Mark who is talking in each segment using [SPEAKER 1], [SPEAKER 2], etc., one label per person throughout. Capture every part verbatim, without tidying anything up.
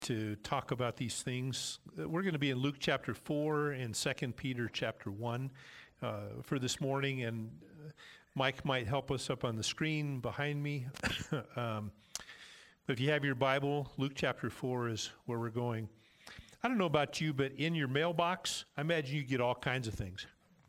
[SPEAKER 1] to talk about these things. We're going to be in Luke chapter four and Second Peter chapter one uh, for this morning, and Mike might help us up on the screen behind me. um, but if you have your Bible, Luke chapter four is where we're going. I don't know about you, but in your mailbox, I imagine you get all kinds of things.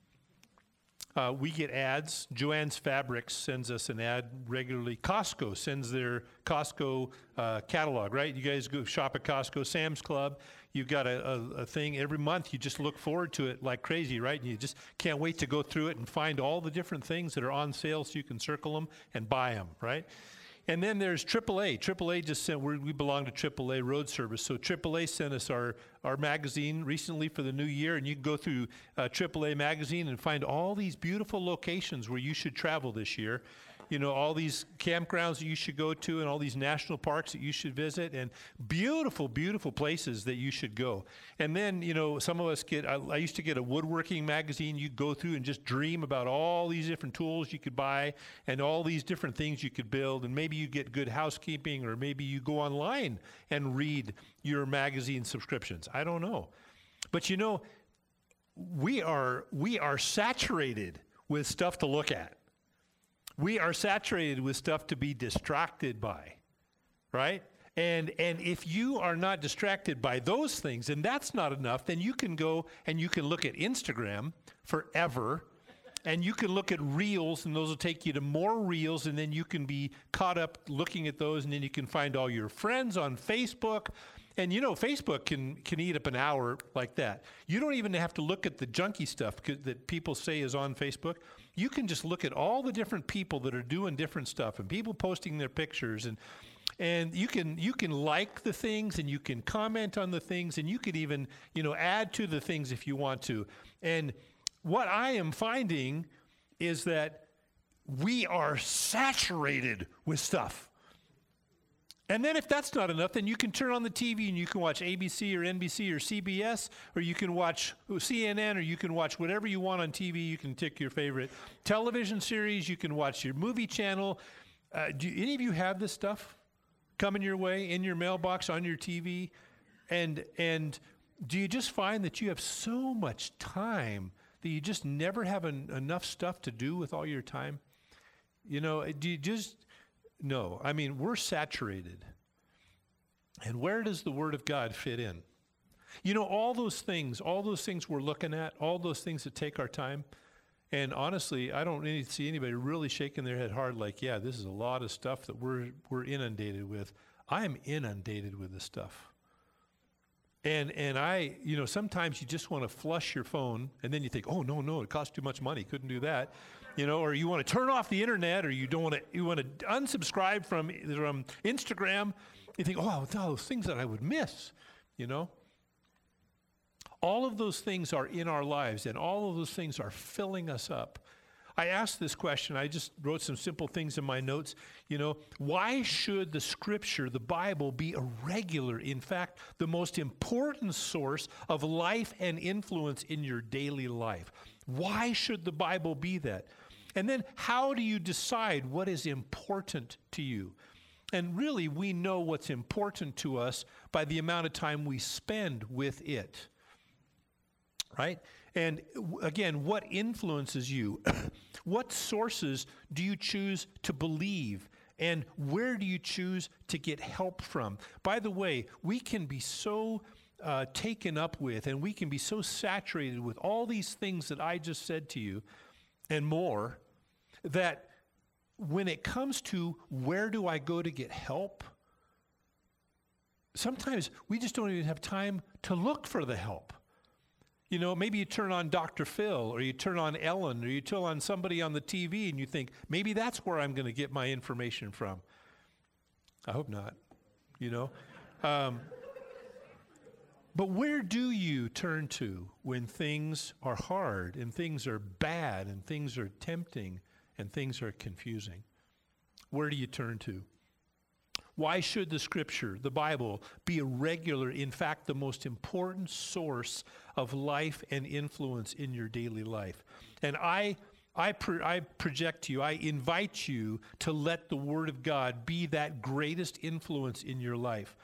[SPEAKER 1] Uh, we get ads. Joann's Fabrics sends us an ad regularly. Costco sends their Costco uh, catalog, right? You guys go shop at Costco, Sam's Club. You've got a, a, a thing every month. You just look forward to it like crazy, right? And you just can't wait to go through it and find all the different things that are on sale so you can circle them and buy them, right? And then there's triple A. triple A just sent, we're, we belong to triple A Road Service. So triple A sent us our, our magazine recently for the new year, and you can go through uh, triple A magazine and find all these beautiful locations where you should travel this year. You know, all these campgrounds that you should go to and all these national parks that you should visit and beautiful, beautiful places that you should go. And then, you know, some of us get, I, I used to get a woodworking magazine. You go through and just dream about all these different tools you could buy and all these different things you could build. And maybe you get Good Housekeeping, or maybe you go online and read your magazine subscriptions. I don't know. But you know, we are we are saturated with stuff to look at. We are saturated with stuff to be distracted by, right? And and if you are not distracted by those things, and that's not enough, then you can go and you can look at Instagram forever, and you can look at reels, and those will take you to more reels, and then you can be caught up looking at those, and then you can find all your friends on Facebook. And you know, Facebook can can eat up an hour like that. You don't even have to look at the junky stuff that people say is on Facebook. You can just look at all the different people that are doing different stuff and people posting their pictures, and and you can you can like the things, and you can comment on the things, and you could even, you know, add to the things if you want to. And what I am finding is that we are saturated with stuff. And then if that's not enough, then you can turn on the T V and you can watch A B C or N B C or C B S, or you can watch C N N, or you can watch whatever you want on T V. You can pick your favorite television series. You can watch your movie channel. Uh, do any of you have this stuff coming your way in your mailbox, on your T V? And and do you just find that you have so much time that you just never have an, enough stuff to do with all your time? You know, do you just... No, I mean, we're saturated. And where does the Word of God fit in? You know, all those things, all those things we're looking at, all those things that take our time, and honestly, I don't really see anybody really shaking their head hard like, yeah, this is a lot of stuff that we're we're inundated with. I am inundated with this stuff. And and I, you know, sometimes you just want to flush your phone, and then you think, oh, no, no, it costs too much money, couldn't do that. You know, or you want to turn off the internet, or you don't want to, you want to unsubscribe from, from Instagram. You think, oh, those things that I would miss, you know. All of those things are in our lives, and all of those things are filling us up. I asked this question. I just wrote some simple things in my notes. You know, why should the Scripture, the Bible, be a regular, in fact, the most important source of life and influence in your daily life? Why should the Bible be that? And then how do you decide what is important to you? And really, we know what's important to us by the amount of time we spend with it, right? And again, what influences you? What sources do you choose to believe? And where do you choose to get help from? By the way, we can be so uh, taken up with, and we can be so saturated with all these things that I just said to you and more, that when it comes to where do I go to get help, sometimes we just don't even have time to look for the help. You know, maybe you turn on Doctor Phil, or you turn on Ellen, or you turn on somebody on the T V, and you think, maybe that's where I'm going to get my information from. I hope not, you know. Um, but where do you turn to when things are hard, and things are bad, and things are tempting, and things are confusing? Where do you turn to? Why should the Scripture, the Bible, be a regular, in fact, the most important source of life and influence in your daily life? And I, I, pro- I project to you, I invite you to let the Word of God be that greatest influence in your life.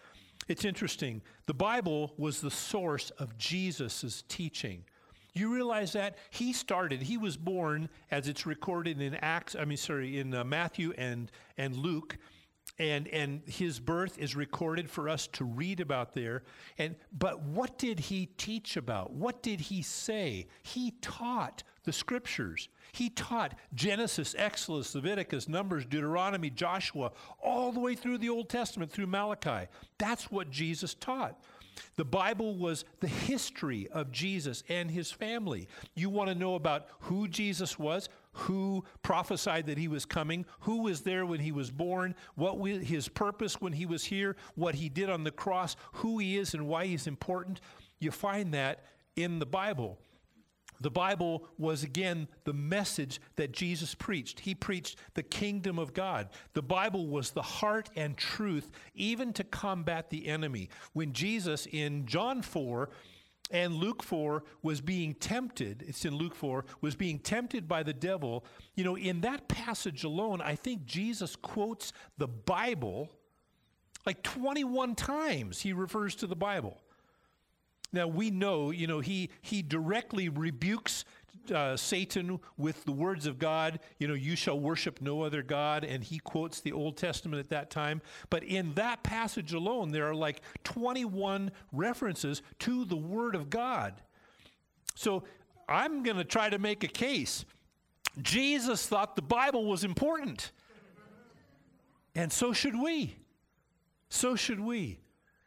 [SPEAKER 1] It's interesting. The Bible was the source of Jesus' teaching. You realize that? He started, he was born, as it's recorded in Acts, I mean, sorry, in uh, Matthew and, and Luke, and, and his birth is recorded for us to read about there. And but what did he teach about? What did he say? He taught the scriptures. He taught Genesis, Exodus, Leviticus, Numbers, Deuteronomy, Joshua, all the way through the Old Testament, through Malachi. That's what Jesus taught. The Bible was the history of Jesus and his family. You want to know about who Jesus was, who prophesied that he was coming, who was there when he was born, what was his purpose when he was here, what he did on the cross, who he is and why he's important. You find that in the Bible. The Bible was, again, the message that Jesus preached. He preached the kingdom of God. The Bible was the heart and truth, even to combat the enemy. When Jesus, in John four and Luke four, was being tempted, it's in Luke four, was being tempted by the devil, you know, in that passage alone, I think Jesus quotes the Bible like twenty-one times. He refers to the Bible. Now, we know, you know, he he directly rebukes uh, Satan with the words of God, you know, you shall worship no other God, and he quotes the Old Testament at that time. But in that passage alone, there are like twenty-one references to the Word of God. So I'm going to try to make a case. Jesus thought the Bible was important. And so should we. So should we.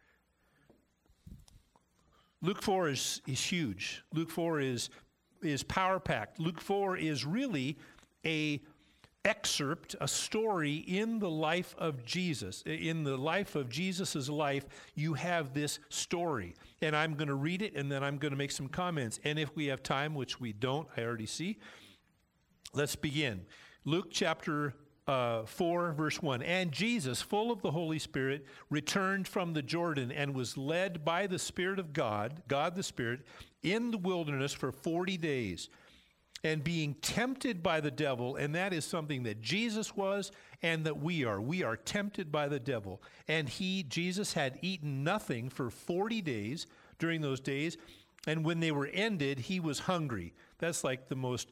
[SPEAKER 1] Luke four is, is huge. Luke four is, is power-packed. Luke four is really a excerpt, a story in the life of Jesus. In the life of Jesus' life, you have this story. And I'm going to read it, and then I'm going to make some comments. And if we have time, which we don't, I already see, let's begin. Luke chapter Uh, four, verse one. And Jesus, full of the Holy Spirit, returned from the Jordan and was led by the Spirit of God, God the Spirit, in the wilderness for forty days. And being tempted by the devil, and that is something that Jesus was and that we are. We are tempted by the devil. And he, Jesus, had eaten nothing for forty days during those days. And when they were ended, he was hungry. That's like the most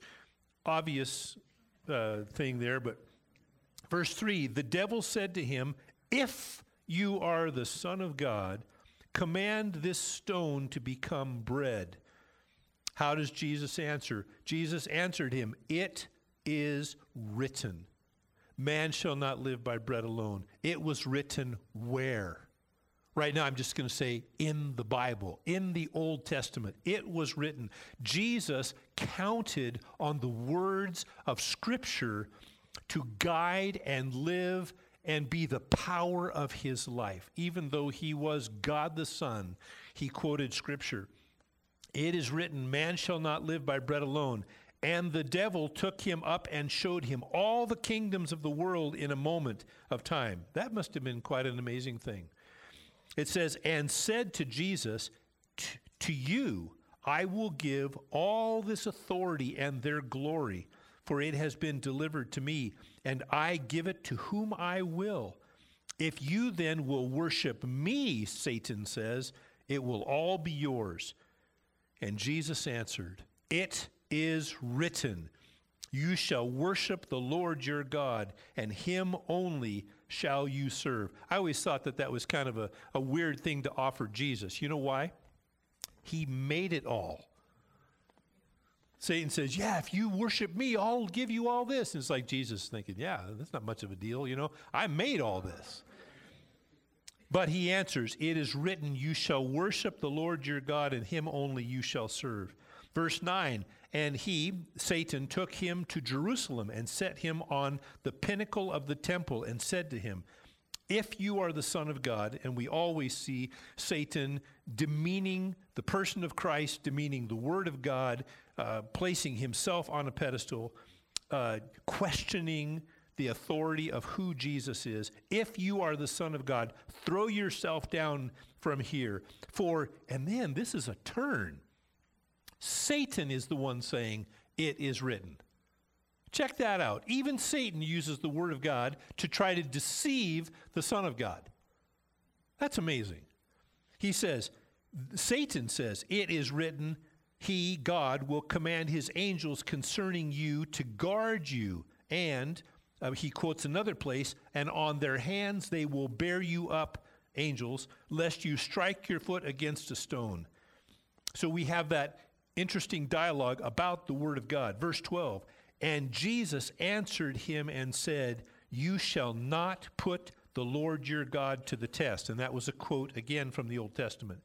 [SPEAKER 1] obvious uh, thing there, but verse three, the devil said to him, if you are the Son of God, command this stone to become bread. How does Jesus answer? Jesus answered him, it is written, man shall not live by bread alone. It was written where? Right now I'm just going to say in the Bible, in the Old Testament. It was written. Jesus counted on the words of Scripture to guide and live and be the power of his life. Even though he was God the Son, he quoted Scripture. It is written, man shall not live by bread alone. And the devil took him up and showed him all the kingdoms of the world in a moment of time. That must have been quite an amazing thing. It says, and said to Jesus, to you I will give all this authority and their glory, for it has been delivered to me, and I give it to whom I will. If you then will worship me, Satan says, it will all be yours. And Jesus answered, it is written, you shall worship the Lord your God, and him only shall you serve. I always thought that that was kind of a, a weird thing to offer Jesus. You know why? He made it all. Satan says, yeah, if you worship me, I'll give you all this. And it's like Jesus thinking, yeah, that's not much of a deal, you know. I made all this. But he answers, it is written, you shall worship the Lord your God, and him only you shall serve. Verse nine, and he, Satan, took him to Jerusalem and set him on the pinnacle of the temple and said to him, if you are the Son of God, and we always see Satan demeaning the person of Christ, demeaning the Word of God, uh, placing himself on a pedestal, uh, questioning the authority of who Jesus is. If you are the Son of God, throw yourself down from here. For, and then this is a turn. Satan is the one saying, it is written. Check that out. Even Satan uses the Word of God to try to deceive the Son of God. That's amazing. He says, Satan says, it is written, he, God, will command his angels concerning you to guard you. And uh, he quotes another place, and on their hands they will bear you up, angels, lest you strike your foot against a stone. So we have that interesting dialogue about the word of God. Verse twelve, and Jesus answered him and said, you shall not put the Lord your God to the test. And that was a quote again from the Old Testament.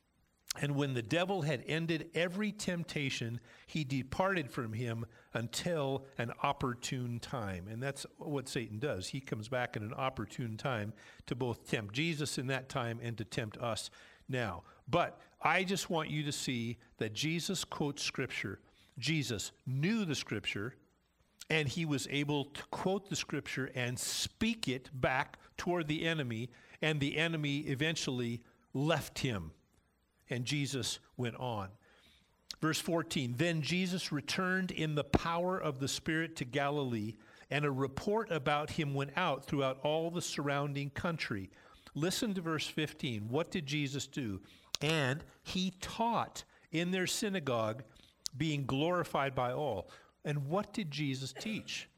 [SPEAKER 1] And when the devil had ended every temptation, he departed from him until an opportune time. And that's what Satan does. He comes back in an opportune time to both tempt Jesus in that time and to tempt us now. But I just want you to see that Jesus quotes Scripture. Jesus knew the Scripture, and he was able to quote the Scripture and speak it back toward the enemy, and the enemy eventually left him. And Jesus went on. Verse fourteen, then Jesus returned in the power of the Spirit to Galilee, and a report about him went out throughout all the surrounding country. Listen to verse fifteen. What did Jesus do? And he taught in their synagogue, being glorified by all. And what did Jesus teach?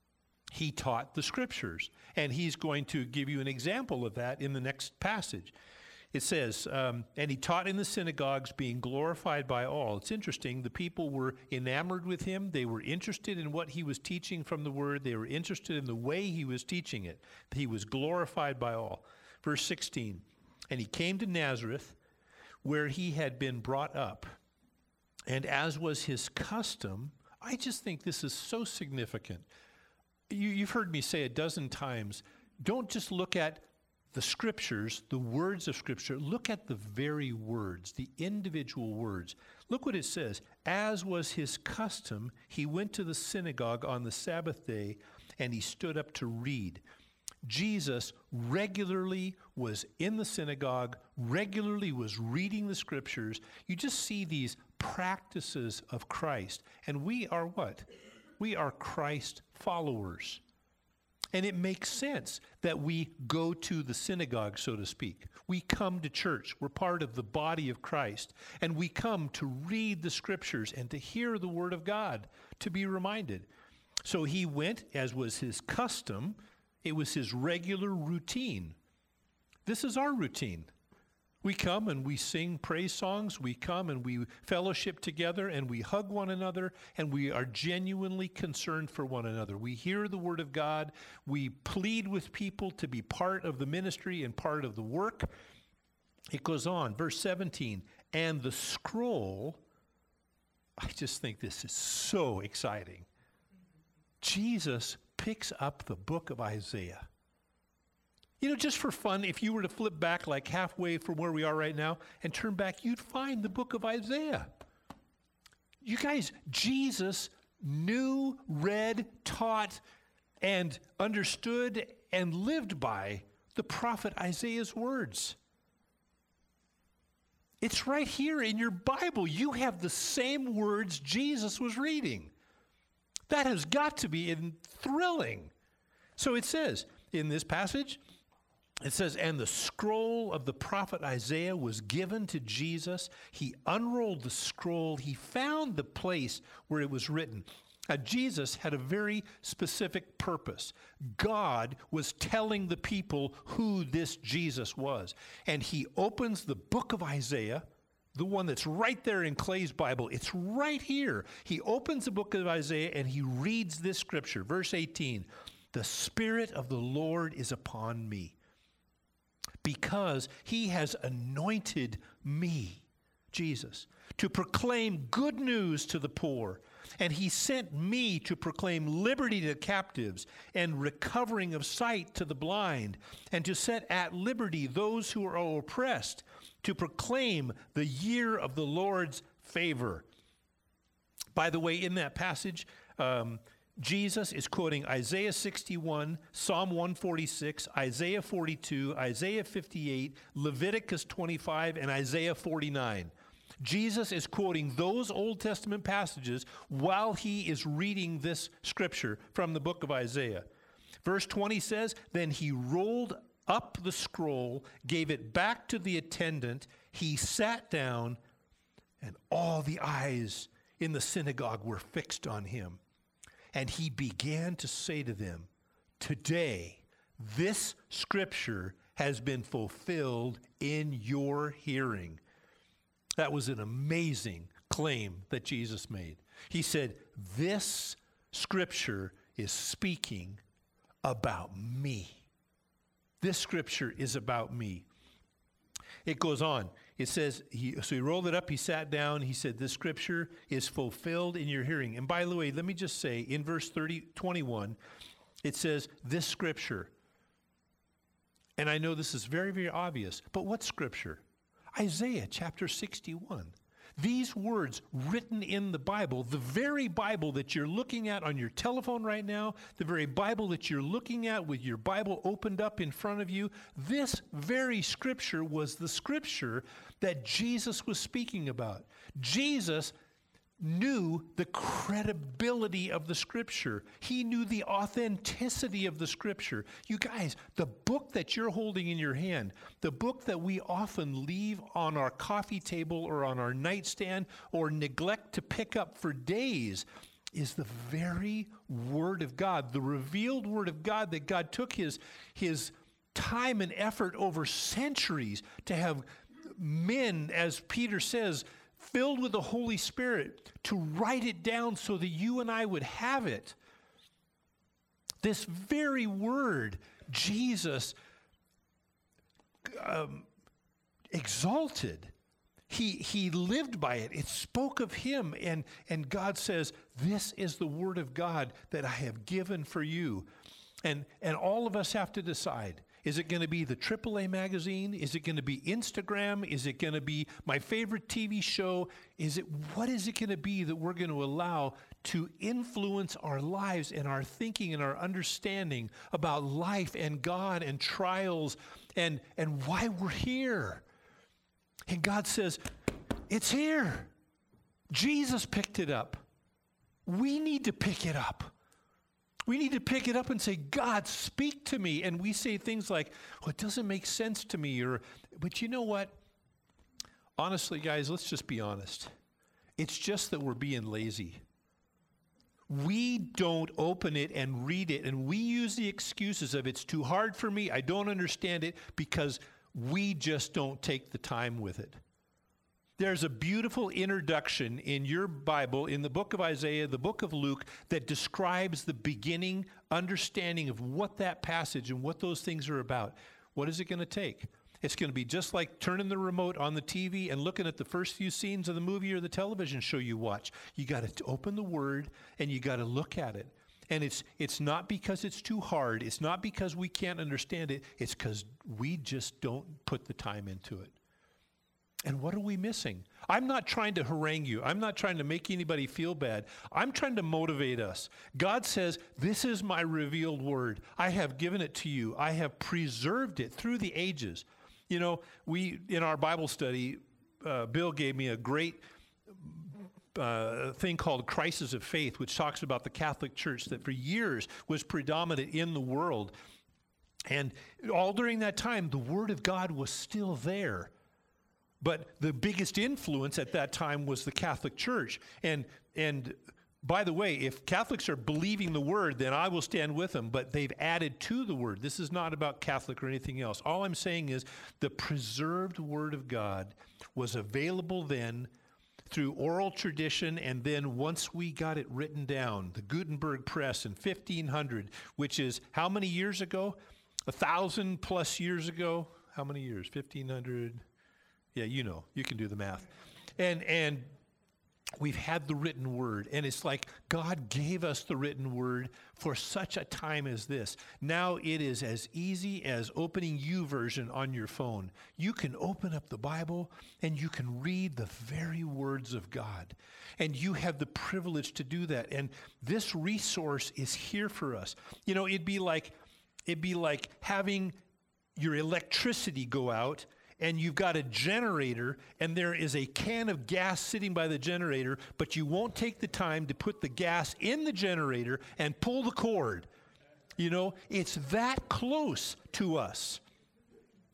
[SPEAKER 1] He taught the Scriptures. And he's going to give you an example of that in the next passage. It says, um, and he taught in the synagogues, being glorified by all. It's interesting. The people were enamored with him. They were interested in what he was teaching from the word. They were interested in the way he was teaching it. He was glorified by all. Verse sixteen, and he came to Nazareth, where he had been brought up. And as was his custom, I just think this is so significant. You, you've heard me say a dozen times, don't just look at the Scriptures, the words of Scripture. Look at the very words, the individual words. Look what it says. As was his custom, he went to the synagogue on the Sabbath day, and he stood up to read. Jesus regularly was in the synagogue, regularly was reading the Scriptures. You just see these practices of Christ. And we are what? We are Christ followers. And it makes sense that we go to the synagogue, so to speak. We come to church. We're part of the body of Christ. And we come to read the Scriptures and to hear the Word of God, to be reminded. So he went, as was his custom. It was his regular routine. This is our routine. We come and we sing praise songs. We come and we fellowship together and we hug one another, and we are genuinely concerned for one another. We hear the Word of God. We plead with people to be part of the ministry and part of the work. It goes on, verse seventeen, and the scroll, I just think this is so exciting. Jesus picks up the book of Isaiah. You know, just for fun, if you were to flip back like halfway from where we are right now and turn back, you'd find the book of Isaiah. You guys, Jesus knew, read, taught, and understood and lived by the prophet Isaiah's words. It's right here in your Bible. You have the same words Jesus was reading. That has got to be thrilling. So it says in this passage, it says, and the scroll of the prophet Isaiah was given to Jesus. He unrolled the scroll. He found the place where it was written. Now, Jesus had a very specific purpose. God was telling the people who this Jesus was. And he opens the book of Isaiah, the one that's right there in Clay's Bible. It's right here. He opens the book of Isaiah and he reads this scripture. Verse eighteen, the Spirit of the Lord is upon me, because he has anointed me, Jesus, to proclaim good news to the poor. And he sent me to proclaim liberty to captives and recovering of sight to the blind, and to set at liberty those who are oppressed, to proclaim the year of the Lord's favor. By the way, in that passage, um, Jesus is quoting Isaiah sixty-one, Psalm one forty-six, Isaiah forty-two, Isaiah fifty-eight, Leviticus twenty-five, and Isaiah forty-nine. Jesus is quoting those Old Testament passages while he is reading this scripture from the book of Isaiah. Verse twenty says, then he rolled up the scroll, gave it back to the attendant. He sat down, and all the eyes in the synagogue were fixed on him. And he began to say to them, "Today, this scripture has been fulfilled in your hearing." That was an amazing claim that Jesus made. He said, "This scripture is speaking about me. This scripture is about me." It goes on. It says, he, so he rolled it up, he sat down, he said, "This scripture is fulfilled in your hearing." And by the way, let me just say, in verse thirty, twenty-one, it says, "This scripture." And I know this is very, very obvious, but what scripture? Isaiah chapter sixty-one. These words written in the Bible, the very Bible that you're looking at on your telephone right now, the very Bible that you're looking at with your Bible opened up in front of you, this very scripture was the scripture that Jesus was speaking about. Jesus knew the credibility of the scripture. He knew the authenticity of the scripture. You guys, the book that you're holding in your hand, the book that we often leave on our coffee table or on our nightstand or neglect to pick up for days, is the very Word of God, the revealed Word of God that God took his, his time and effort over centuries to have men, as Peter says, filled with the Holy Spirit, to write it down so that you and I would have it. This very word, Jesus um, exalted. He, he lived by it. It spoke of him. And, and God says, "This is the word of God that I have given for you." And, and all of us have to decide. Is it going to be the triple A magazine? Is it going to be Instagram? Is it going to be my favorite T V show? Is it, what is it going to be that we're going to allow to influence our lives and our thinking and our understanding about life and God and trials and, and why we're here? And God says, it's here. Jesus picked it up. We need to pick it up. We need to pick it up and say, "God, speak to me." And we say things like, "Well, it doesn't make sense to me." Or, but you know what? Honestly, guys, let's just be honest. It's just that we're being lazy. We don't open it and read it, and we use the excuses of, "It's too hard for me, I don't understand it," because we just don't take the time with it. There's a beautiful introduction in your Bible, in the book of Isaiah, the book of Luke, that describes the beginning understanding of what that passage and what those things are about. What is it going to take? It's going to be just like turning the remote on the T V and looking at the first few scenes of the movie or the television show you watch. You got to open the Word and you got to look at it. And it's it's not because it's too hard. It's not because we can't understand it. It's because we just don't put the time into it. And what are we missing? I'm not trying to harangue you. I'm not trying to make anybody feel bad. I'm trying to motivate us. God says, "This is my revealed word. I have given it to you. I have preserved it through the ages." You know, we, in our Bible study, uh, Bill gave me a great uh, thing called Crisis of Faith, which talks about the Catholic Church that for years was predominant in the world. And all during that time, the Word of God was still there. But the biggest influence at that time was the Catholic Church. And and by the way, if Catholics are believing the Word, then I will stand with them. But they've added to the Word. This is not about Catholic or anything else. All I'm saying is the preserved Word of God was available then through oral tradition, and then once we got it written down, the Gutenberg Press in fifteen hundred, which is how many years ago? A thousand plus years ago? How many years? fifteen hundred? Yeah, you know, you can do the math. And and we've had the written word, and it's like God gave us the written word for such a time as this. Now it is as easy as opening YouVersion on your phone. You can open up the Bible, and you can read the very words of God. And you have the privilege to do that. And this resource is here for us. You know, it'd be like it'd be like having your electricity go out, and you've got a generator, and there is a can of gas sitting by the generator, but you won't take the time to put the gas in the generator and pull the cord. You know, it's that close to us.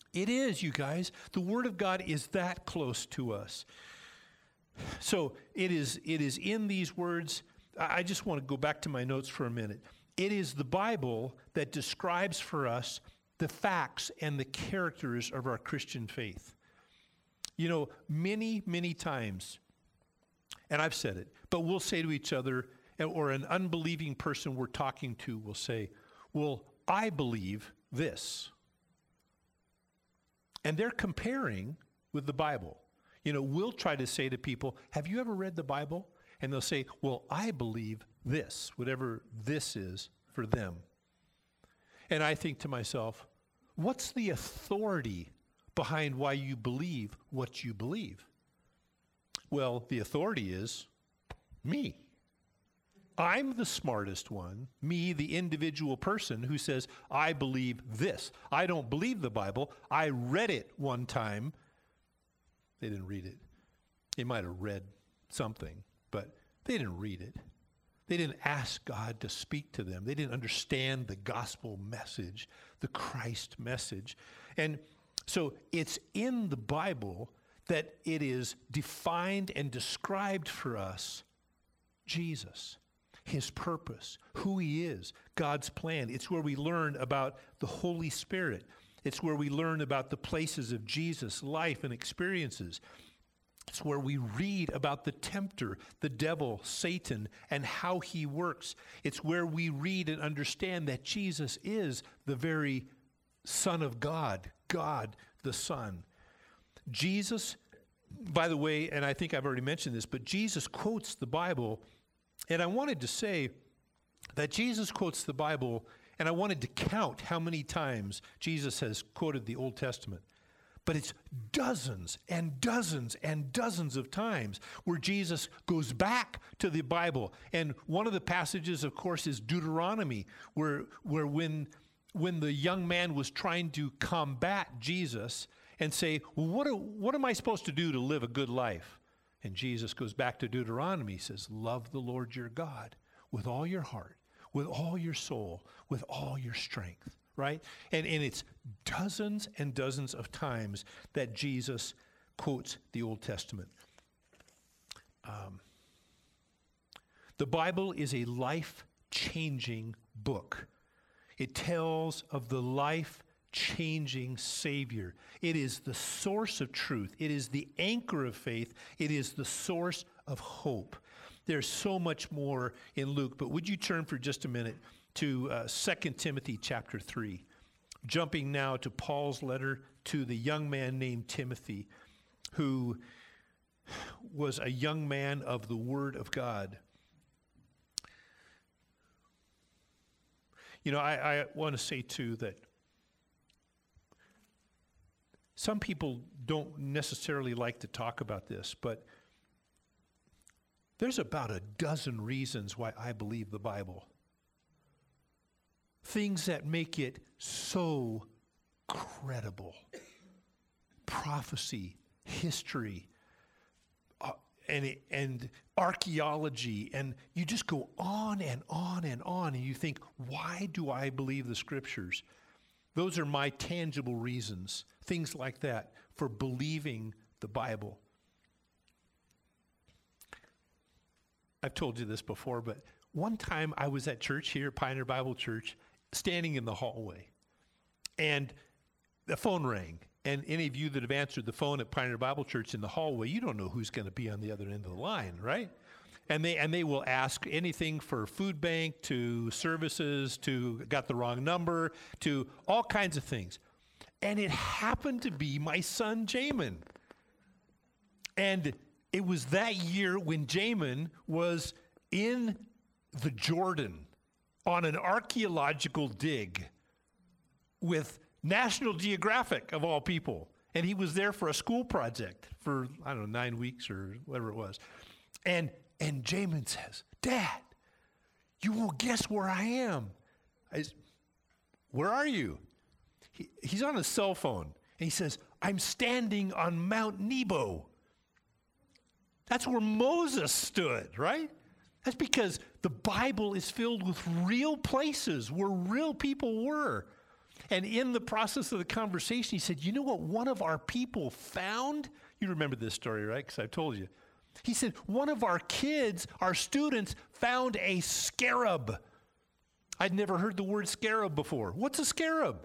[SPEAKER 1] It is, you guys. The Word of God is that close to us. So it is, it is in these words. I just want to go back to my notes for a minute. It is the Bible that describes for us the facts and the characters of our Christian faith. You know, many, many times, and I've said it, but we'll say to each other, or an unbelieving person we're talking to will say, well, I believe this. And they're comparing with the Bible. You know, we'll try to say to people, have you ever read the Bible? And they'll say, well, I believe this, whatever this is for them. And I think to myself, what's the authority behind why you believe what you believe? Well, the authority is me. I'm the smartest one, me, the individual person who says, I believe this. I don't believe the Bible. I read it one time. They didn't read it. They might have read something, but they didn't read it. They didn't ask God to speak to them. They didn't understand the gospel message, the Christ message. And so it's in the Bible that it is defined and described for us Jesus, his purpose, who he is, God's plan. It's where we learn about the Holy Spirit. It's where we learn about the places of Jesus' life and experiences. It's where we read about the tempter, the devil, Satan, and how he works. It's where we read and understand that Jesus is the very Son of God, God the Son. Jesus, by the way, and I think I've already mentioned this, but Jesus quotes the Bible. And I wanted to say that Jesus quotes the Bible, and I wanted to count how many times Jesus has quoted the Old Testament. But it's dozens and dozens and dozens of times where Jesus goes back to the Bible. And one of the passages, of course, is Deuteronomy, where, where when, when the young man was trying to combat Jesus and say, well, what, do, what am I supposed to do to live a good life? And Jesus goes back to Deuteronomy, says, love the Lord your God with all your heart, with all your soul, with all your strength, right? And, and it's dozens and dozens of times that Jesus quotes the Old Testament. Um, the Bible is a life-changing book. It tells of the life changing Savior. It is the source of truth. It is the anchor of faith. It is the source of hope. There's so much more in Luke, but would you turn for just a minute to uh, Second Timothy chapter three, jumping now to Paul's letter to the young man named Timothy, who was a young man of the Word of God. You know, I, I want to say too that some people don't necessarily like to talk about this, but there's about a dozen reasons why I believe the Bible. Things that make it so credible. Prophecy, history, uh, and, and archaeology, and you just go on and on and on, and you think, why do I believe the Scriptures? Those are my tangible reasons, things like that, for believing the Bible. I've told you this before, but one time I was at church here, Pioneer Bible Church, standing in the hallway, and the phone rang. And any of you that have answered the phone at Pioneer Bible Church in the hallway, you don't know who's going to be on the other end of the line, right? And they and they will ask anything for food bank to services to got the wrong number to all kinds of things. And it happened to be my son, Jamin. And it was that year when Jamin was in the Jordan on an archaeological dig with National Geographic, of all people. And he was there for a school project for, I don't know, nine weeks or whatever it was. And and Jamin says, Dad, you won't guess where I am. I said, where are you? He, he's on his cell phone. And he says, I'm standing on Mount Nebo. That's where Moses stood, right? That's because the Bible is filled with real places where real people were. And in the process of the conversation, he said, you know what one of our people found? You remember this story, right? Because I've told you. He said, one of our kids, our students, found a scarab. I'd never heard the word scarab before. What's a scarab?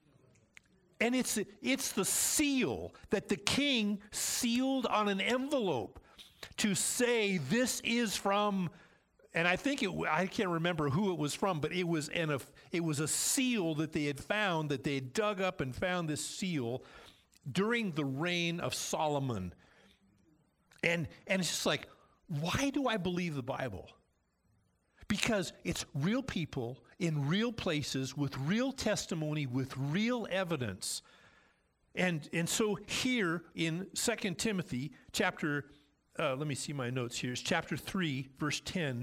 [SPEAKER 1] And it's, it's the seal that the king sealed on an envelope to say this is from, and I think it, I can't remember who it was from, but it was an, it was a seal that they had found, that they had dug up and found this seal during the reign of Solomon. And, and it's just like, why do I believe the Bible? Because it's real people in real places with real testimony, with real evidence. And, and so here in Second Timothy chapter, uh, let me see my notes here, it's chapter three, verse ten,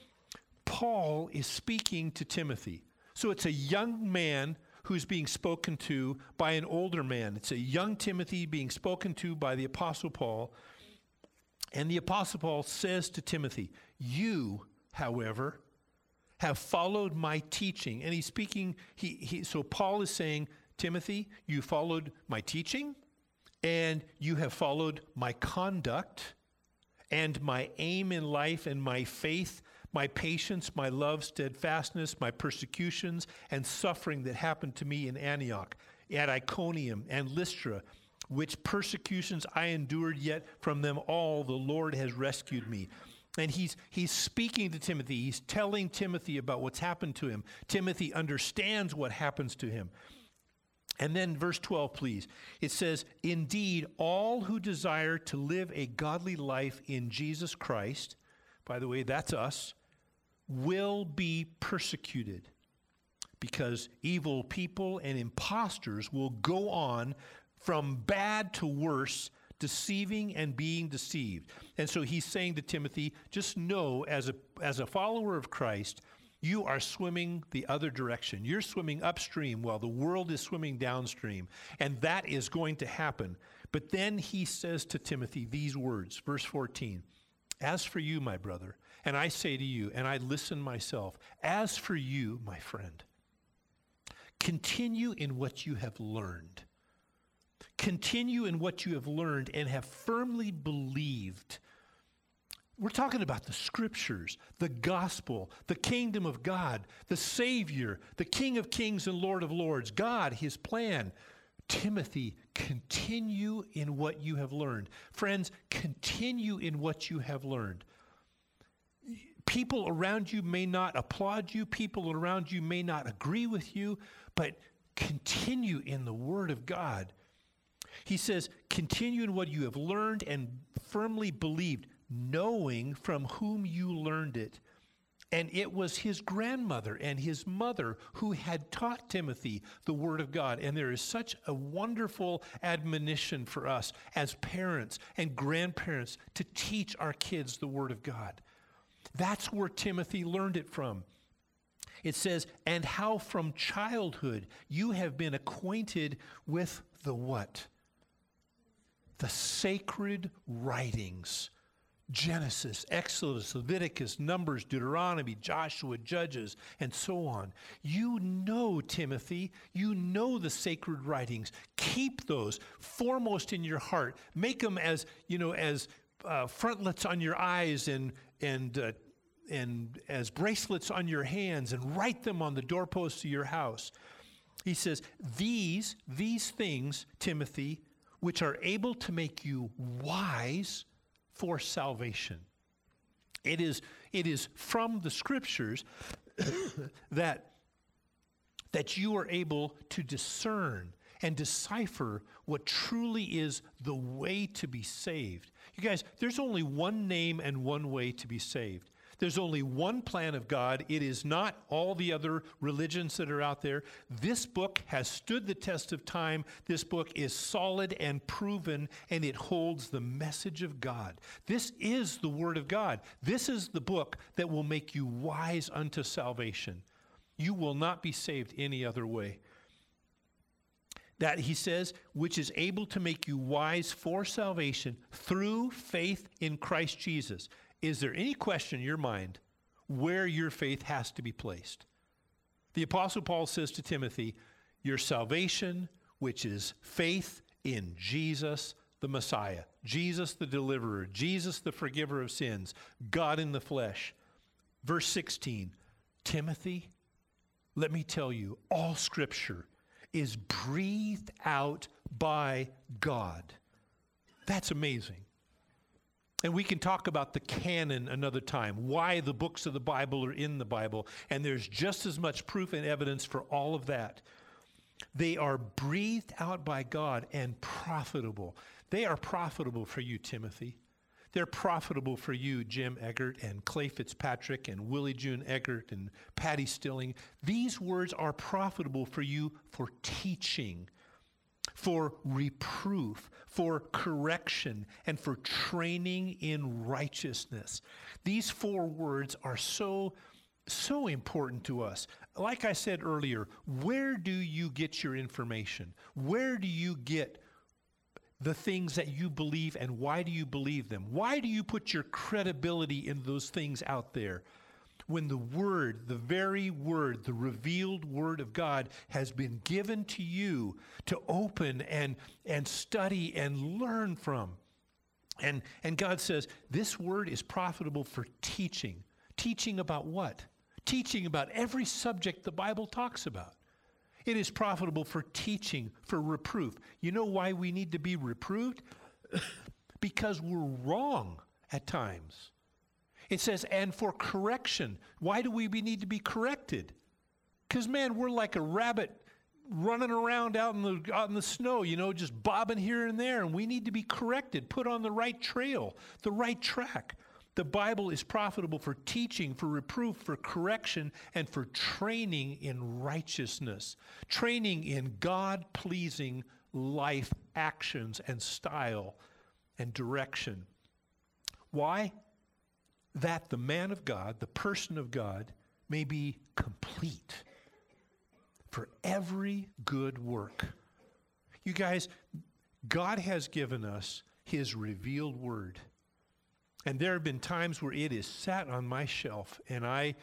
[SPEAKER 1] Paul is speaking to Timothy. So it's a young man who's being spoken to by an older man. It's a young Timothy being spoken to by the Apostle Paul. And the Apostle Paul says to Timothy, you, however, have followed my teaching. And he's speaking, he, he so Paul is saying, Timothy, you followed my teaching, and you have followed my conduct, and my aim in life, and my faith, my patience, my love, steadfastness, my persecutions, and suffering that happened to me in Antioch, at Iconium, and Lystra, which persecutions I endured, yet from them all the Lord has rescued me. And he's he's speaking to Timothy. He's telling Timothy about what's happened to him. Timothy understands what happens to him. And then verse twelve, please. It says, indeed, all who desire to live a godly life in Jesus Christ, by the way, that's us, will be persecuted, because evil people and impostors will go on from bad to worse, deceiving and being deceived. And so he's saying to Timothy, just know as a as a follower of Christ, you are swimming the other direction. You're swimming upstream while the world is swimming downstream. And that is going to happen. But then he says to Timothy these words, verse fourteen, as for you, my brother, and I say to you, and I listen myself, as for you, my friend, continue in what you have learned. Continue in what you have learned and have firmly believed. We're talking about the scriptures, the gospel, the kingdom of God, the Savior, the King of kings and Lord of lords, God, his plan. Timothy, continue in what you have learned. Friends, continue in what you have learned. People around you may not applaud you. People around you may not agree with you, but continue in the Word of God. He says, continue in what you have learned and firmly believed, knowing from whom you learned it. And it was his grandmother and his mother who had taught Timothy the Word of God. And there is such a wonderful admonition for us as parents and grandparents to teach our kids the Word of God. That's where Timothy learned it from. It says, and how from childhood you have been acquainted with the what? The sacred writings. Genesis, Exodus, Leviticus, Numbers, Deuteronomy, Joshua, Judges, and so on. You know, Timothy, you know the sacred writings. Keep those foremost in your heart. Make them as, you know, as uh, frontlets on your eyes and and uh, and as bracelets on your hands, and write them on the doorposts of your house. He says, these, these things, Timothy, which are able to make you wise for salvation. It is, it is from the scriptures that, that you are able to discern and decipher what truly is the way to be saved. You guys, there's only one name and one way to be saved. There's only one plan of God. It is not all the other religions that are out there. This book has stood the test of time. This book is solid and proven, and it holds the message of God. This is the Word of God. This is the book that will make you wise unto salvation. You will not be saved any other way. That, he says, which is able to make you wise for salvation through faith in Christ Jesus. Is there any question in your mind where your faith has to be placed? The Apostle Paul says to Timothy, your salvation, which is faith in Jesus the Messiah, Jesus the deliverer, Jesus the forgiver of sins, God in the flesh. Verse sixteen, Timothy, let me tell you, all Scripture is breathed out by God. That's amazing. And we can talk about the canon another time, why the books of the Bible are in the Bible, and there's just as much proof and evidence for all of that. They are breathed out by God and profitable. They are profitable for you, Timothy. They're profitable for you, Jim Eggert and Clay Fitzpatrick and Willie June Eggert and Patty Stilling. These words are profitable for you for teaching, for reproof, for correction, and for training in righteousness. These four words are so, so important to us. Like I said earlier, where do you get your information? Where do you get the things that you believe, and why do you believe them? Why do you put your credibility in those things out there? When the Word, the very Word, the revealed Word of God has been given to you to open and, and study and learn from. And, and God says, this Word is profitable for teaching. Teaching about what? Teaching about every subject the Bible talks about. It is profitable for teaching, for reproof. You know why we need to be reproved? Because we're wrong at times. It says, and for correction. Why do we need to be corrected? Because, man, we're like a rabbit running around out in the out in the snow, you know, just bobbing here and there, and we need to be corrected, put on the right trail, the right track. The Bible is profitable for teaching, for reproof, for correction, and for training in righteousness, training in God-pleasing life actions and style and direction. Why? That the man of God, the person of God, may be complete for every good work. You guys, God has given us His revealed word. And there have been times where it is sat on my shelf, and I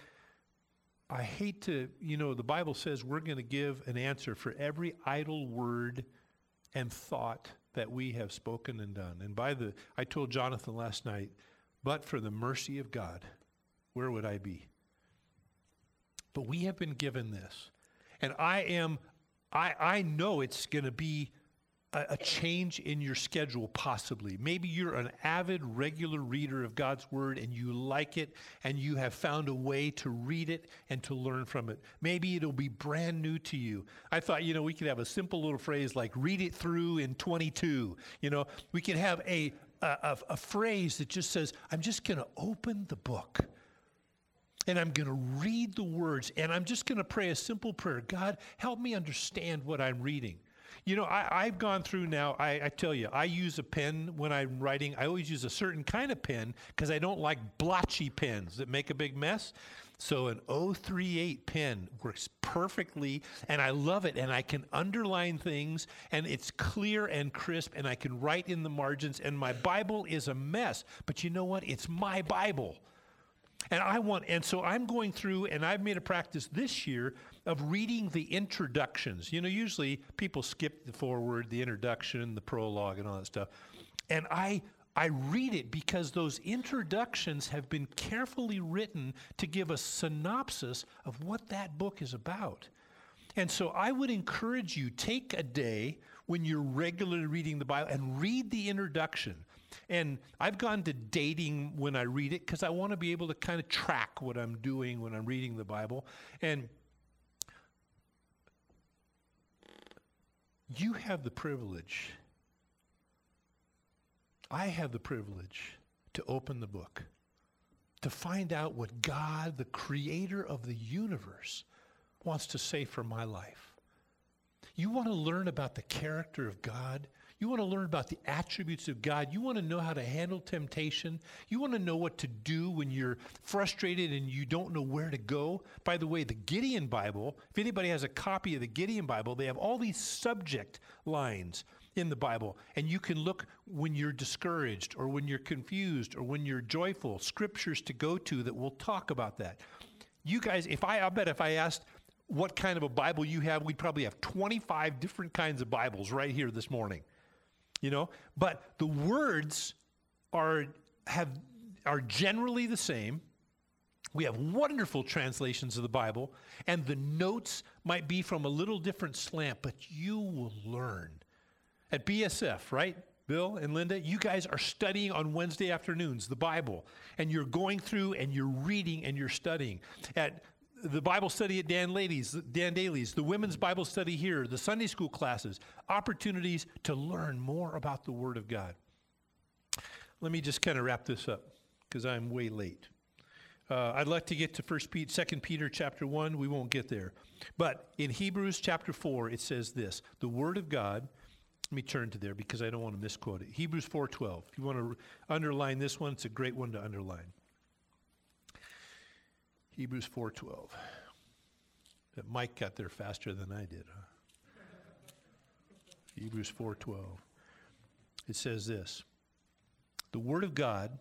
[SPEAKER 1] I hate to, you know, the Bible says we're going to give an answer for every idle word and thought that we have spoken and done. And by the, I told Jonathan last night, but for the mercy of God, where would I be? But we have been given this. And I am, I, I know it's going to be a, a change in your schedule, possibly. Maybe you're an avid, regular reader of God's Word and you like it and you have found a way to read it and to learn from it. Maybe it'll be brand new to you. I thought, you know, we could have a simple little phrase like read it through in twenty-two. You know, we could have a, a, a phrase that just says, I'm just going to open the book. And I'm going to read the words, and I'm just going to pray a simple prayer. God, help me understand what I'm reading. You know, I, I've gone through now, I, I tell you, I use a pen when I'm writing. I always use a certain kind of pen because I don't like blotchy pens that make a big mess. So an oh three eight pen works perfectly, and I love it, and I can underline things, and it's clear and crisp, and I can write in the margins, and my Bible is a mess. But you know what? It's my Bible. And I want, and so I'm going through, and I've made a practice this year of reading the introductions. You know, usually people skip the foreword, the introduction, the prologue, and all that stuff. And I I read it because those introductions have been carefully written to give a synopsis of what that book is about. And so I would encourage you, take a day when you're regularly reading the Bible and read the introduction. And I've gone to dating when I read it because I want to be able to kind of track what I'm doing when I'm reading the Bible. And you have the privilege, I have the privilege to open the book, to find out what God, the creator of the universe, wants to say for my life. You want to learn about the character of God? You want to learn about the attributes of God. You want to know how to handle temptation. You want to know what to do when you're frustrated and you don't know where to go. By the way, the Gideon Bible, if anybody has a copy of the Gideon Bible, they have all these subject lines in the Bible. And you can look when you're discouraged or when you're confused or when you're joyful, scriptures to go to that will talk about that. You guys, if I, I bet if I asked, what kind of a Bible you have. We'd probably have twenty-five different kinds of Bibles right here this morning, you know. But the words are have are generally the same. We have wonderful translations of the Bible, and the notes might be from a little different slant, but you will learn. At B S F, right, Bill and Linda, you guys are studying on Wednesday afternoons the Bible, and you're going through and you're reading and you're studying. At the Bible study at Dan Ladies, Dan Daly's, the women's Bible study here, the Sunday school classes, opportunities to learn more about the Word of God. Let me just kind of wrap this up because I'm way late. Uh, I'd like to get to First Peter, Second Peter chapter one. We won't get there. But in Hebrews chapter four, it says this, the Word of God, let me turn to there because I don't want to misquote it. Hebrews four twelve. If you want to underline this one, it's a great one to underline. Hebrews four twelve. That Mike got there faster than I did, huh? Hebrews four twelve. It says this, the Word of God,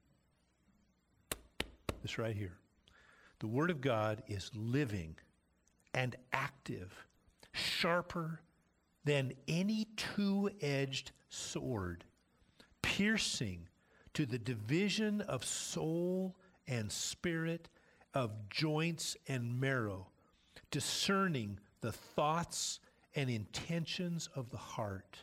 [SPEAKER 1] this right here, the Word of God is living and active, sharper than any two-edged sword, piercing to the division of soul and spirit, of joints and marrow, discerning the thoughts and intentions of the heart.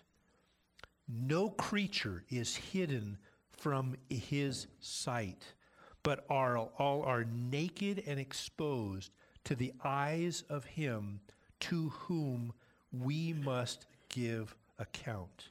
[SPEAKER 1] No creature is hidden from his sight, but are, all are naked and exposed to the eyes of him to whom we must give account.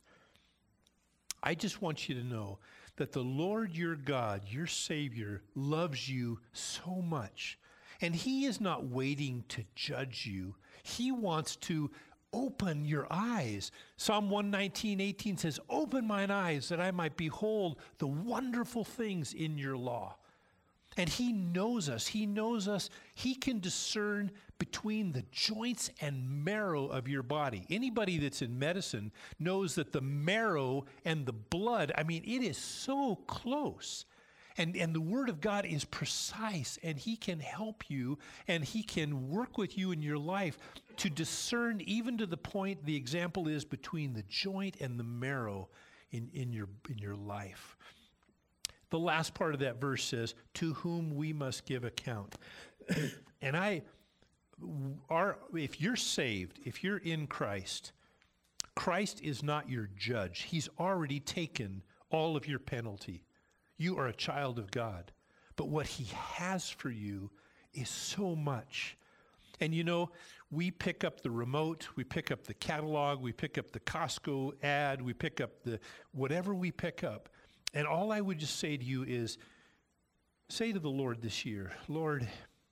[SPEAKER 1] I just want you to know that the Lord your God, your Savior, loves you so much. And he is not waiting to judge you. He wants to open your eyes. Psalm one nineteen, eighteen says, open mine eyes that I might behold the wonderful things in your law. And he knows us. He knows us. He can discern between the joints and marrow of your body. Anybody that's in medicine knows that the marrow and the blood, I mean, it is so close. And, and the Word of God is precise, and he can help you, and he can work with you in your life to discern, even to the point, the example is between the joint and the marrow in, in your, in your life. The last part of that verse says, to whom we must give account. And I, are, if you're saved, if you're in Christ, Christ is not your judge. He's already taken all of your penalty. You are a child of God. But what he has for you is so much. And you know, we pick up the remote, we pick up the catalog, we pick up the Costco ad, we pick up the whatever we pick up. And all I would just say to you is, say to the Lord this year, Lord,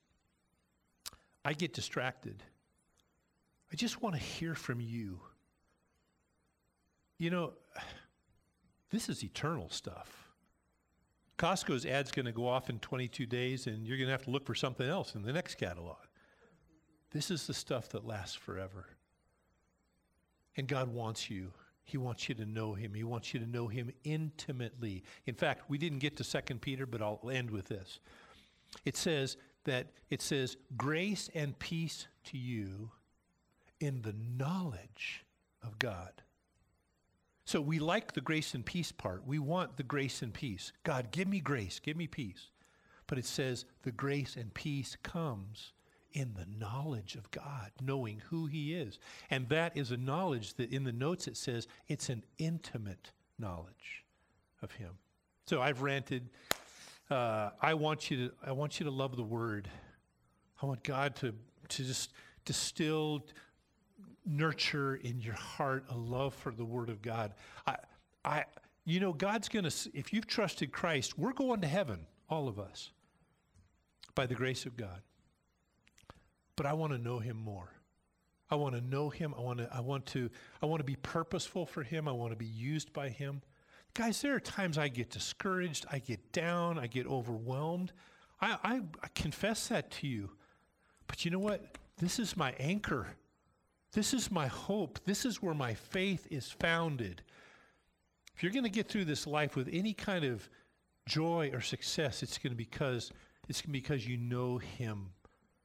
[SPEAKER 1] I get distracted. I just want to hear from you. You know, this is eternal stuff. Costco's ad's going to go off in twenty-two days, and you're going to have to look for something else in the next catalog. This is the stuff that lasts forever. And God wants you. He wants you to know him. He wants you to know him intimately. In fact, we didn't get to Second Peter, but I'll end with this. It says that, it says, grace and peace to you in the knowledge of God. So we like the grace and peace part. We want the grace and peace. God, give me grace, give me peace. But it says the grace and peace comes in the knowledge of God, knowing who he is. And that is a knowledge that in the notes it says it's an intimate knowledge of him. So I've ranted. Uh, I want you to I want you to love the Word. I want God to, to just distill, nurture in your heart a love for the Word of God. I, I, you know, God's going to, if you've trusted Christ, we're going to heaven, all of us, by the grace of God. But I want to know him more. I want to know him. I want to, I want to, I want to be purposeful for him. I want to be used by him. Guys, there are times I get discouraged. I get down. I get overwhelmed. I, I, I confess that to you. But you know what? This is my anchor. This is my hope. This is where my faith is founded. If you're going to get through this life with any kind of joy or success, it's going to be because it's because you know him.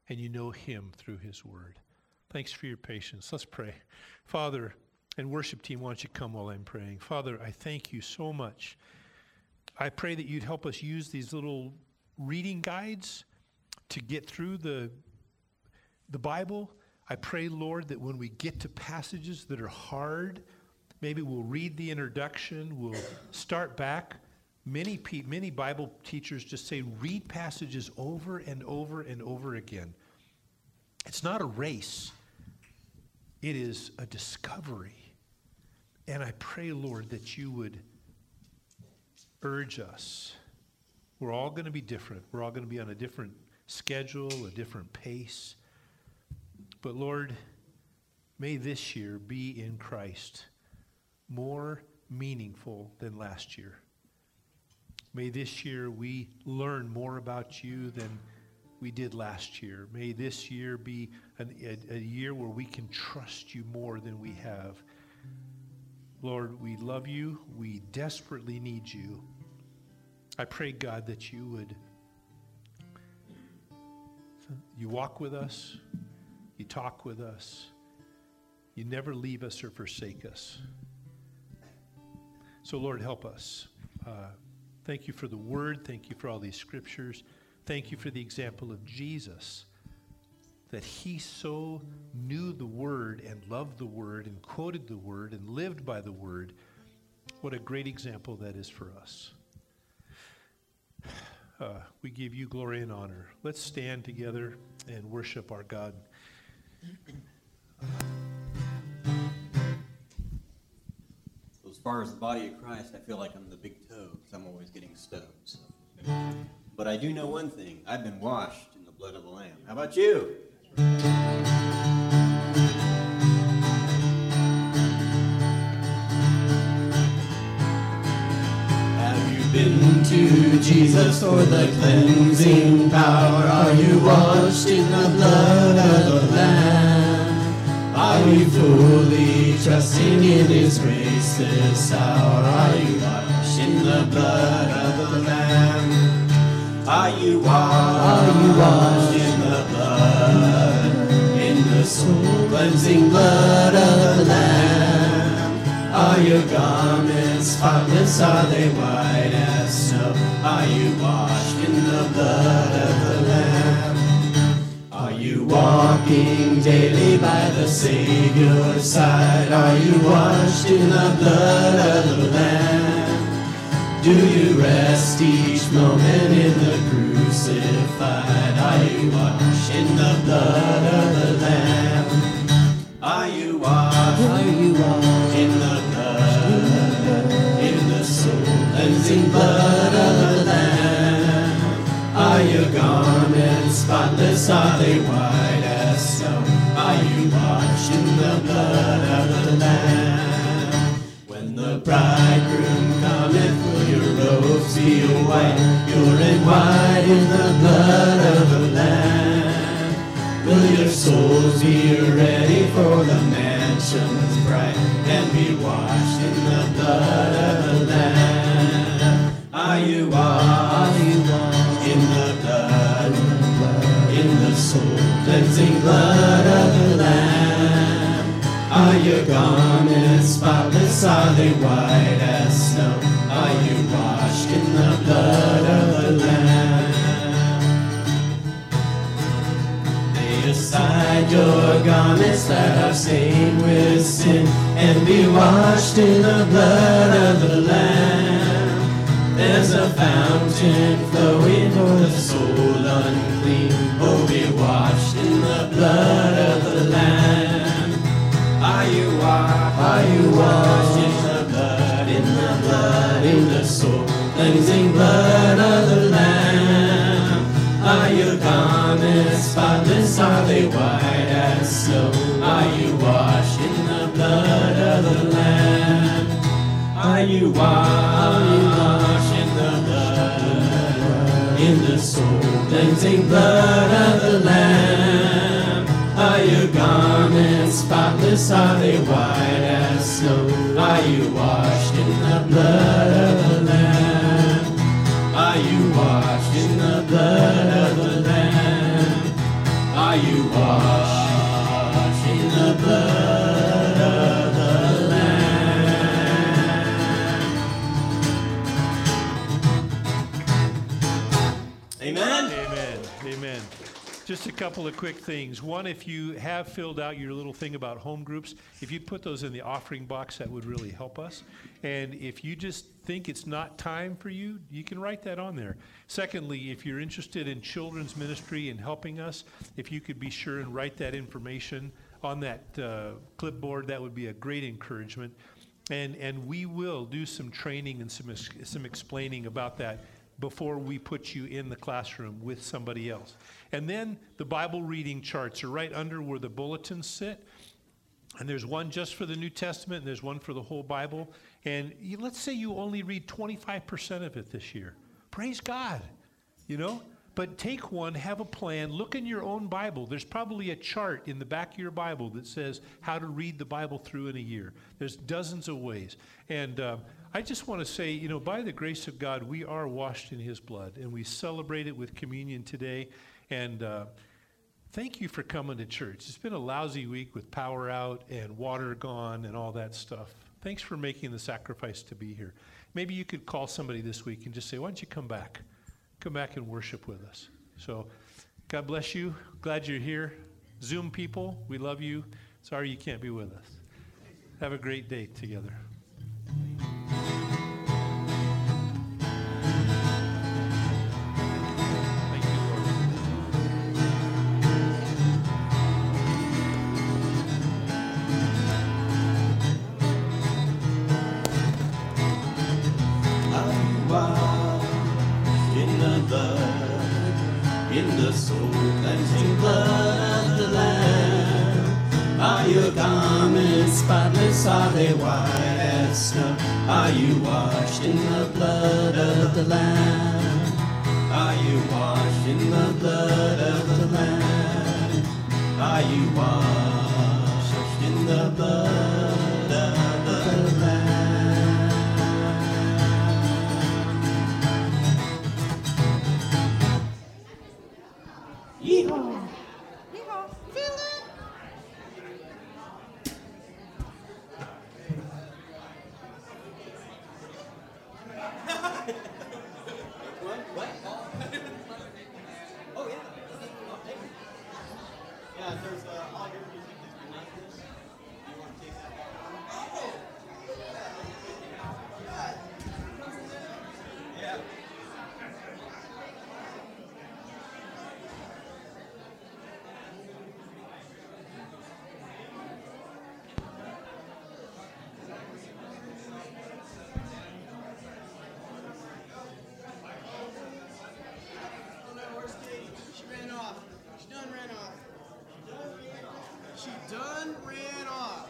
[SPEAKER 1] and you know him through his word. Thanks for your patience. Let's pray. Father, and worship team, why don't you come while I'm praying? Father, I thank you so much. I pray that you'd help us use these little reading guides to get through the, the Bible. I pray, Lord, that when we get to passages that are hard, maybe we'll read the introduction, we'll start back. Many pe- many Bible teachers just say, read passages over and over and over again. It's not a race. It is a discovery. And I pray, Lord, that you would urge us. We're all going to be different. We're all going to be on a different schedule, a different pace. But Lord, may this year be in Christ more meaningful than last year. May this year we learn more about you than we did last year. May this year be an, a, a year where we can trust you more than we have. Lord, we love you. We desperately need you. I pray, God, that you would, you walk with us, you talk with us, you never leave us or forsake us. So, Lord, help us. Uh, thank you for the word. Thank you for all these scriptures. Thank you for the example of Jesus, that he so knew the word and loved the word and quoted the word and lived by the word. What a great example that is for us. Uh, we give you glory and honor. Let's stand together and worship our God.
[SPEAKER 2] As far as the body of Christ, I feel like I'm the big toe because I'm always getting stoned. So. But I do know one thing. I've been washed in the blood of the Lamb. How about you? Have you been to Jesus for the cleansing power? Are you washed in the blood of the Lamb? Are you fully trusting in his grace this hour? Are you washed in the blood of the Lamb? Are you washed, Are you washed in the blood, in the soul cleansing blood of the Lamb? Are your garments spotless? Are they white as snow? Are you washed in the blood of the Lamb? Are you walking daily by the Savior's side? Are you washed in the blood of the Lamb? Do you rest each moment in the crucified? Are you washed in the blood of the Lamb? Are you washed, Are you washed in the blood, in the soul cleansing blood of the Lamb? Are your garments spotless? Are they white as snow? Are you washed in the blood of the Lamb? When the bridegroom cometh, will your robes be white, pure and white in the blood of the Lamb? Will your souls be ready for the mansions bright and be washed in the blood of the Lamb? Are you washed, Are you washed in the blood, in the soul cleansing blood of the Lamb? Are your garments spotless? Are they white as snow? Are you washed in the blood of the Lamb? Lay aside your garments that are stained with sin and be washed in the blood of the Lamb. There's a fountain flowing for the soul unclean. Oh, be washed in the blood of the Lamb. Are you washed? Are you washed in the blood, in the blood, in the soul cleansing blood of the Lamb? Are your garments spotless? Are they white as snow? Are you washed in the blood of the Lamb? Are you washed in the blood, in the soul cleansing blood of the Lamb? Are your garments spotless? Are they white as snow? Are you washed in the blood of the Lamb? Are you washed in the blood of the Lamb?
[SPEAKER 1] Amen. Just a couple of quick things. One, if you have filled out your little thing about home groups, if you'd put those in the offering box, that would really help us. And if you just think it's not time for you, you can write that on there. Secondly, if you're interested in children's ministry and helping us, if you could be sure and write that information on that uh, clipboard, that would be a great encouragement. And and we will do some training and some some explaining about that before we put you in the classroom with somebody else. And then the Bible reading charts are right under where the bulletins sit. And there's one just for the New Testament, and there's one for the whole Bible. And you, let's say you only read twenty-five percent of it this year. Praise God, you know? But take one, have a plan, look in your own Bible. There's probably a chart in the back of your Bible that says how to read the Bible through in a year. There's dozens of ways. And uh, I just want to say, you know, by the grace of God, we are washed in his blood, and we celebrate it with communion today. And uh, thank you for coming to church. It's been a lousy week with power out and water gone and all that stuff. Thanks for making the sacrifice to be here. Maybe you could call somebody this week and just say, why don't you come back? Come back and worship with us. So God bless you. Glad you're here. Zoom people, we love you. Sorry you can't be with us. Have a great day together. Thank you, Lord.
[SPEAKER 2] In the blood, in the soul-cleansing blood of the Lamb. Are your garments spotless? Are they white as snow? Are you washed in the blood of the Lamb? Are you washed in the blood of the Lamb? Are you washed in the blood of the Lamb? Yeehaw!
[SPEAKER 3] Yeehaw. Feel it.
[SPEAKER 2] What? What? Oh, yeah. I'll take it. Yeah, there's uh, all your music is beneath this. You want to take that back? Oh! Yeah.
[SPEAKER 3] She ran off. She done ran off. She done ran off.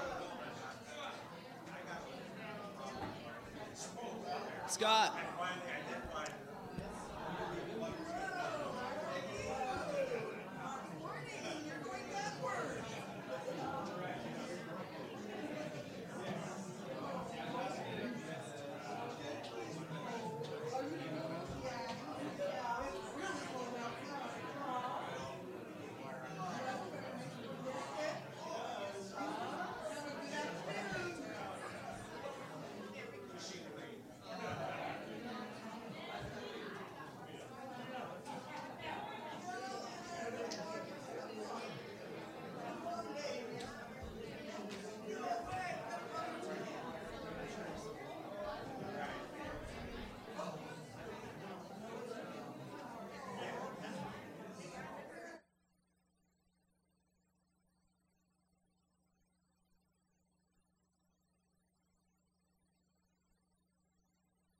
[SPEAKER 3] Scott.